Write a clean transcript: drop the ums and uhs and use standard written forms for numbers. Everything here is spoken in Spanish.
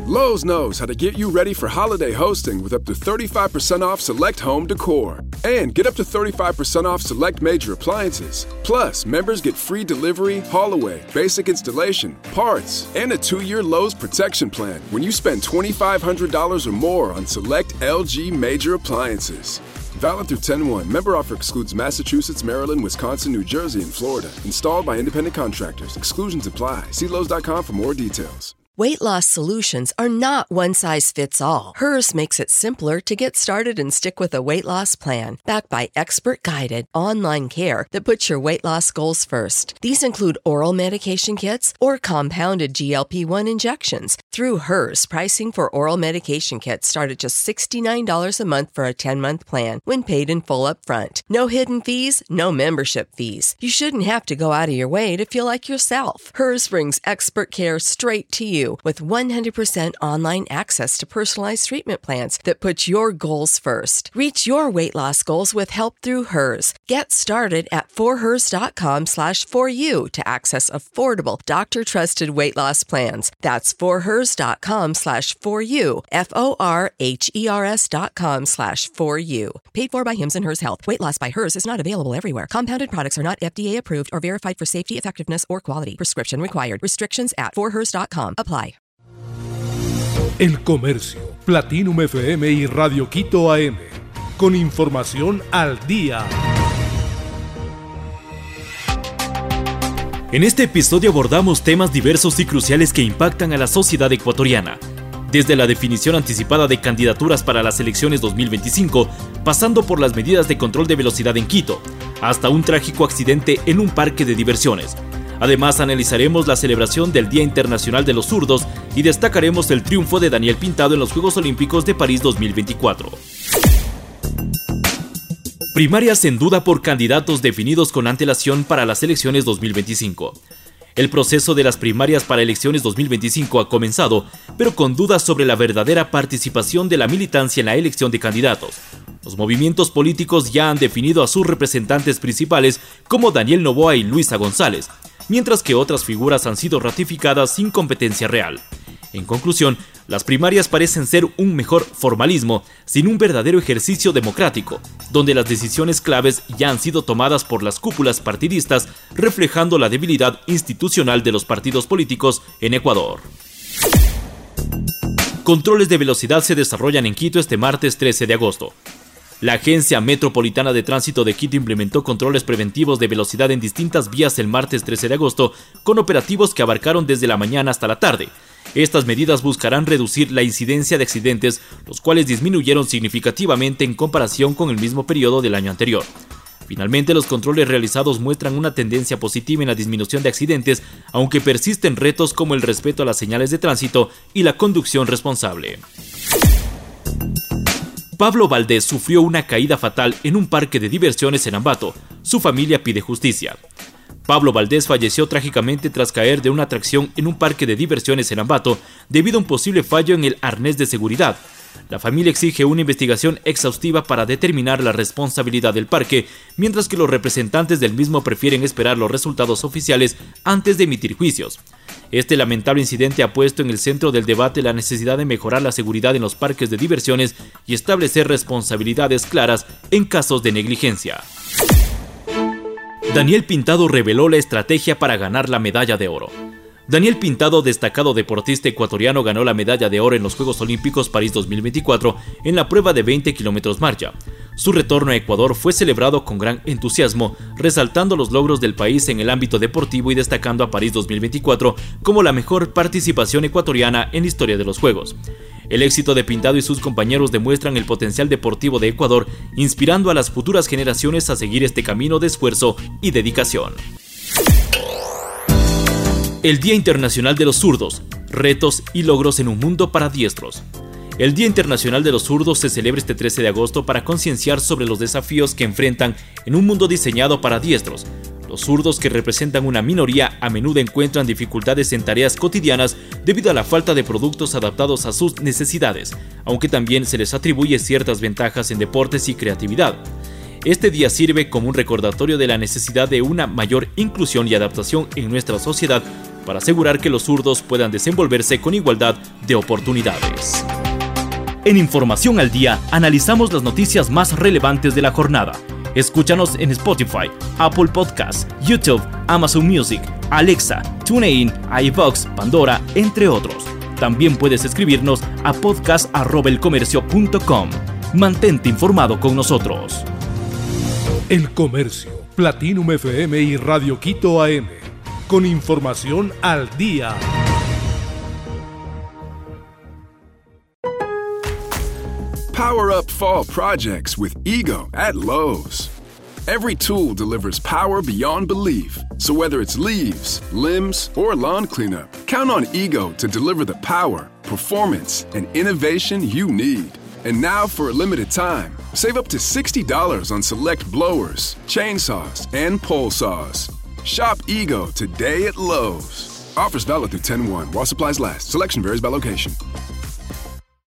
Lowe's knows how to get you ready for holiday hosting with up to 35% off select home decor. And get up to 35% off select major appliances. Plus, members get free delivery, haul away, basic installation, parts, and a 2-year Lowe's protection plan when you spend $2,500 or more on select LG major appliances. Valid through 10/1. Member offer excludes Massachusetts, Maryland, Wisconsin, New Jersey, and Florida. Installed by independent contractors. Exclusions apply. See Lowe's.com for more details. Weight loss solutions are not one size fits all. Hers makes it simpler to get started and stick with a weight loss plan, backed by expert-guided online care that puts your weight loss goals first. These include oral medication kits or compounded GLP-1 injections. Through Hers, pricing for oral medication kits start at just $69 a month for a 10-month plan when paid in full up front. No hidden fees, no membership fees. You shouldn't have to go out of your way to feel like yourself. Hers brings expert care straight to you with 100% online access to personalized treatment plans that put your goals first. Reach your weight loss goals with help through Hers. Get started at forhers.com/4u to access affordable, doctor-trusted weight loss plans. That's forhers.com/4u, forhers.com/4u. Paid for by Hims and Hers Health. Weight loss by Hers is not available everywhere. Compounded products are not FDA approved or verified for safety, effectiveness, or quality. Prescription required. Restrictions at forhers.com. Apply. El Comercio, Platinum FM y Radio Quito AM. Con información al día. En este episodio abordamos temas diversos y cruciales que impactan a la sociedad ecuatoriana. Desde la definición anticipada de candidaturas para las elecciones 2025, pasando por las medidas de control de velocidad en Quito, hasta un trágico accidente en un parque de diversiones. Además, analizaremos la celebración del Día Internacional de los Zurdos y destacaremos el triunfo de Daniel Pintado en los Juegos Olímpicos de París 2024. Primarias en duda por candidatos definidos con antelación para las elecciones 2025. El proceso de las primarias para elecciones 2025 ha comenzado, pero con dudas sobre la verdadera participación de la militancia en la elección de candidatos. Los movimientos políticos ya han definido a sus representantes principales como Daniel Noboa y Luisa González, mientras que otras figuras han sido ratificadas sin competencia real. En conclusión, las primarias parecen ser un mejor formalismo, sin un verdadero ejercicio democrático, donde las decisiones claves ya han sido tomadas por las cúpulas partidistas, reflejando la debilidad institucional de los partidos políticos en Ecuador. Controles de velocidad se desarrollan en Quito este martes 13 de agosto. La Agencia Metropolitana de Tránsito de Quito implementó controles preventivos de velocidad en distintas vías el martes 13 de agosto, con operativos que abarcaron desde la mañana hasta la tarde. Estas medidas buscarán reducir la incidencia de accidentes, los cuales disminuyeron significativamente en comparación con el mismo periodo del año anterior. Finalmente, los controles realizados muestran una tendencia positiva en la disminución de accidentes, aunque persisten retos como el respeto a las señales de tránsito y la conducción responsable. Pablo Valdés sufrió una caída fatal en un parque de diversiones en Ambato. Su familia pide justicia. Pablo Valdés falleció trágicamente tras caer de una atracción en un parque de diversiones en Ambato debido a un posible fallo en el arnés de seguridad. La familia exige una investigación exhaustiva para determinar la responsabilidad del parque, mientras que los representantes del mismo prefieren esperar los resultados oficiales antes de emitir juicios. Este lamentable incidente ha puesto en el centro del debate la necesidad de mejorar la seguridad en los parques de diversiones y establecer responsabilidades claras en casos de negligencia. Daniel Pintado reveló la estrategia para ganar la medalla de oro. Daniel Pintado, destacado deportista ecuatoriano, ganó la medalla de oro en los Juegos Olímpicos París 2024 en la prueba de 20 kilómetros marcha. Su retorno a Ecuador fue celebrado con gran entusiasmo, resaltando los logros del país en el ámbito deportivo y destacando a París 2024 como la mejor participación ecuatoriana en la historia de los Juegos. El éxito de Pintado y sus compañeros demuestran el potencial deportivo de Ecuador, inspirando a las futuras generaciones a seguir este camino de esfuerzo y dedicación. El Día Internacional de los Zurdos, retos y logros en un mundo para diestros. El Día Internacional de los Zurdos se celebra este 13 de agosto para concienciar sobre los desafíos que enfrentan en un mundo diseñado para diestros. Los zurdos, que representan una minoría, a menudo encuentran dificultades en tareas cotidianas debido a la falta de productos adaptados a sus necesidades, aunque también se les atribuye ciertas ventajas en deportes y creatividad. Este día sirve como un recordatorio de la necesidad de una mayor inclusión y adaptación en nuestra sociedad para asegurar que los zurdos puedan desenvolverse con igualdad de oportunidades. En Información al Día, analizamos las noticias más relevantes de la jornada. Escúchanos en Spotify, Apple Podcasts, YouTube, Amazon Music, Alexa, TuneIn, iVoox, Pandora, entre otros. También puedes escribirnos a podcast@elcomercio.com. Mantente informado con nosotros. El Comercio, Platinum FM y Radio Quito AM. Con información al día. Power up fall projects with Ego at Lowe's. Every tool delivers power beyond belief. So whether it's leaves, limbs, or lawn cleanup, count on Ego to deliver the power, performance, and innovation you need. And now for a limited time, save up to $60 on select blowers, chainsaws, and pole saws. Shop Ego today at Lowe's. Offers valid through 10/1 while supplies last. Selection varies by location.